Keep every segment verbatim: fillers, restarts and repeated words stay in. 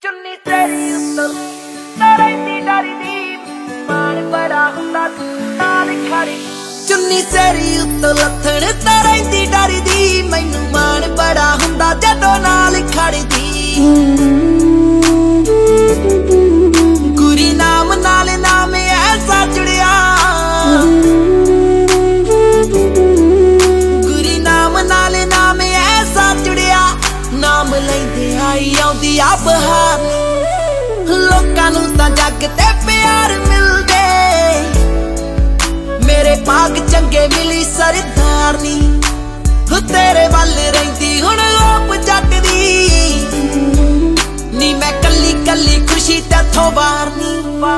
ਚੁੰਨੀ ਤੇਰੀ ਉੱਤੋਂ ਤਰੈਂਦੀ ਡਰਦੀ ਮਾਣ ਬੜਾ ਹੁੰਦਾ ਨਾਲ ਖੜੀ ਚੁੰਨੀ ਤੇਰੀ ਉੱਤੋਂ ਲੱਥਣ ਤਰੈਂਦੀ ਡਰਦੀ ਮੈਨੂੰ ਮਾਣ ਬੜਾ ਹੁੰਦਾ ਜਦੋਂ ਨਾਲ ਖੜਦੀ ਗੁਰੀ ਨਾਮ ਨਾਲ ਨਾਮ ਐਸਾ ਜੁੜਿਆ ਗੁਰੀ ਨਾਮ ਨਾਲ ਨਾਮ ਐਸਾ ਜੁੜਿਆ ਨਾਮ ਲੈਂਦੇ ਆਈ ਆਉਂਦੀ ਆ ਬਹਾਰ ਲੋਕਾਂ ਨੂੰ ਤਾਂ ਜੱਗ ਤੇ ਪਿਆਰ ਮਿਲਦੇ ਮੇਰੇ ਭਾਗ ਚੰਗੇ ਮਿਲੀ ਸਰਦਾਰਨੀ ਤੇਰੇ ਵੱਲ ਰਹਿੰਦੀ ਹੁਣ ਲੋਪ ਜੱਟ ਦੀ ਨੀ ਮੈਂ ਕੱਲੀ ਕੱਲੀ ਖੁਸ਼ੀ ਤੇਥੋਂ ਵਾਰਨੀ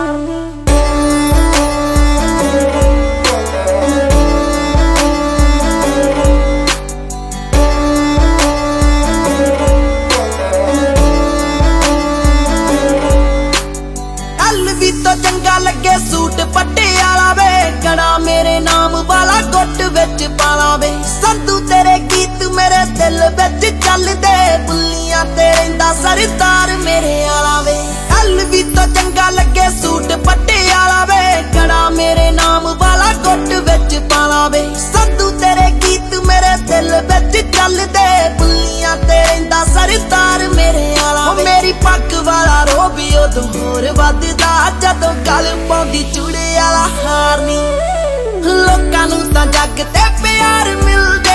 ਚੰਗਾ ਲੱਗੇ ਸੂਟ ਪੱਟੇ ਵਾਲਾ ਵੇ ਕੜਾ ਮੇਰੇ ਨਾਮ ਵਾਲਾ ਗੁੱਟ ਵਿੱਚ ਪਾਲਾ ਵੇ ਸੰਧੂ ਤੇਰੇ ਗੀਤ ਮੇਰੇ ਦਿਲ ਵਿੱਚ ਚੱਲਦੇ ਬੁੱਲੀਆਂ ਤੇ ਰਹਿੰਦਾ ਸਰਦਾਰ ਮੇਰੇ ਵਾਲਾ ਵੇ ਹਲ ਵੀ ਤਾਂ ਚੰਗਾ ਲੱਗੇ ਸੂਟ ਪੱਟੇ ਵਾਲਾ ਵੇ ਕੜਾ ਮੇਰੇ ਨਾਮ ਵਾਲਾ ਗੁੱਟ ਵਿੱਚ ਪਾਲਾ ਵੇ ਸੰਧੂ ਤੇਰੇ ਗੀਤ ਮੇਰੇ ਦਿਲ ਵਿੱਚ ਚੱਲਦੇ ਬੁੱਲੀਆਂ ਤੇ ਰਹਿੰਦਾ ਸਰਦਾਰ ਮੇਰੇ ਵਾਲਾ ਵੇ ਮੇਰੀ ਪੱਗ ਵਾਲਾ ਰੋਬ ਉਦੋਂ ਹੋਰ ਵੱਧਦਾ ਜਦੋਂ ਗਲ ਪਾਉਂਦੀ ਚੂੜੇ ਵਾਲਾ ਹਾਰ ਨੀ ਲੋਕਾਂ ਨੂੰ ਤਾਂ ਜੱਗ ਤੇ ਪਿਆਰ ਮਿਲਦੇ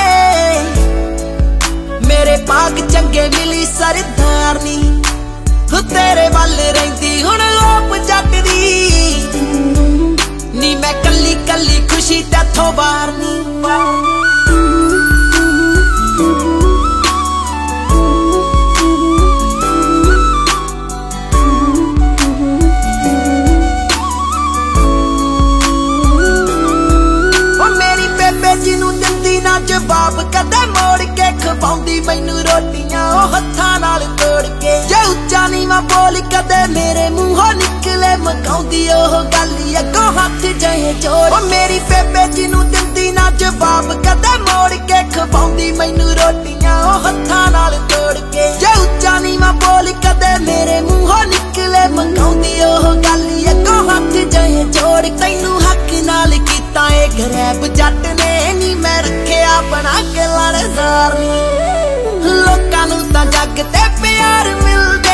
ਮੇਰੇ ਭਾਗ ਚੰਗੇ ਮਿਲੀ ਸਰਦਾਰਨੀ ਤੇਰੇ ਵੱਲ ਰਹਿੰਦੀ ਹੁਣ ਲੋਪ ਜੱਟ ਦੀ ਨੀ ਮੈਂ ਕੱਲੀ ਕੱਲੀ ਖੁਸ਼ੀ ਤੇਥੋਂ ਵਾਰਨੀ ਜਵਾਬ ਕਦੇ ਮੋੜ ਕੇ ਖਵਾਉਂਦੀ ਮੈਨੂੰ ਰੋਟੀਆਂ ਉਹ ਹੱਥਾਂ ਨਾਲ ਤੋੜ ਕੇ ਜੇ ਉੱਚਾ ਨੀਵਾਂ ਬੋਲ ਕਦੇ ਮੇਰੇ ਮੂੰਹੋਂ ਨਿਕਲੇ ਮਕਾਉਂਦੀ ਉਹ ਗੱਲ ਅੱਗੋਂ ਹੱਥ ਜਿਹੇ ਜੋੜ ਉਹ ਮੇਰੀ ਬੇਬੇ ਜੀ ਨੂੰ ਦਿੰਦੀ ਨਾ ਜਵਾਬ ਕਦੇ ਮੋੜ ਕੇ ਖਵਾਉਂਦੀ ਮੈਨੂੰ ਰੋਟੀਆਂ ਉਹ ਹੱਥਾਂ ਨਾਲ ਤੋੜ ਕੇ ਜੇ ਉੱਚਾ ਨੀਵਾਂ ਬੋਲ ਕਦੇ ਮੇਰੇ ਮੂੰਹੋਂ ਨਿਕਲੇ ਮਕਾਉਂਦੀ ਉਹ ਗੱਲ ਅੱਗੋਂ ਹੱਥ ਜਿਹੇ ਜੋੜ ਤੈਨੂੰ ਹੱਕ ਨਾਲ ਕੀਤਾ ਏ ਗਰੈਬ ਜੱਟ ਨੇ ਨੀ ਮੈਂ ਰੱਖਿਆ ਬਣਾ ਕੇ ਲੜਦਾਰਨੀ ਲੋਕਾਂ ਨੂੰ ਤਾਂ ਜੱਗ ਤੇ ਪਿਆਰ ਮਿਲਦੇ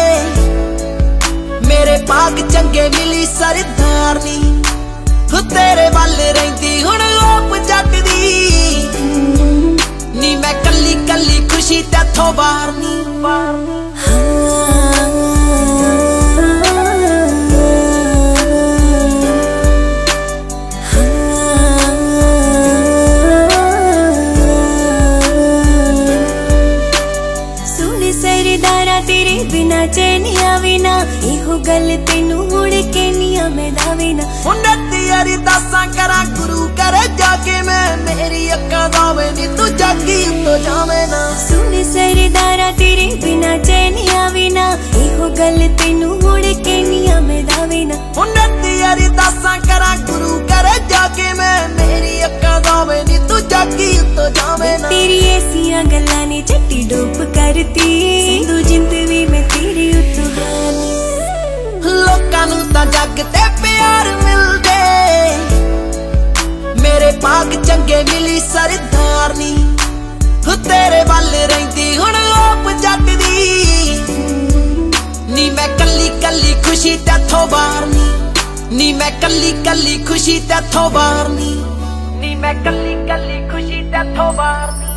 ਮੇਰੇ ਭਾਗ ਚੰਗੇ ਮਿਲੀ ਸਰਦਾਰਨੀ ਤੇਰੇ ਵੱਲ ਰਹਿੰਦੀ ਹੁਣ ਲੋਪ ਜੱਟ ਦੀ ਨੀ ਮੈਂ ਕੱਲੀ ਕੱਲੀ ਖੁਸ਼ੀ ਤੇਥੋਂ ਵਾਰਨੀ बिना चैनिया बिना इहो गल तेनू मुड़ के निया मैं दावेना उन्नत यारी दासा करा गुरु करे जाके मैं मेरी अक्का दावे नी तू जागी तो जावे ना सुन सरदारा तेरे बिना चैनिया बिना इहो गल तेनू मुड़ के निया मैं दावेना उन्नत यारी दासा करा गुरु करे जाके मैं मेरी अक्का दावे नी तू जागी तो जावे ना तेरी ऐसियां गल्लां ने चट्टी डोप करती सिंधु जिंद भी मैं तेरी उतहानी लोकां नूं तां जग ते प्यार मिलदे मेरे भाग चंगे मिली सरदारनी तेरे वल रहिंदी हुण लोप जट दी नी मैं कल्ली कल्ली खुशी तैथों वारनी नी मैं कल्ली कल्ली खुशी तैथों वारनी नी मैं कल्ली कल्ली खुशी तैथों वारनी।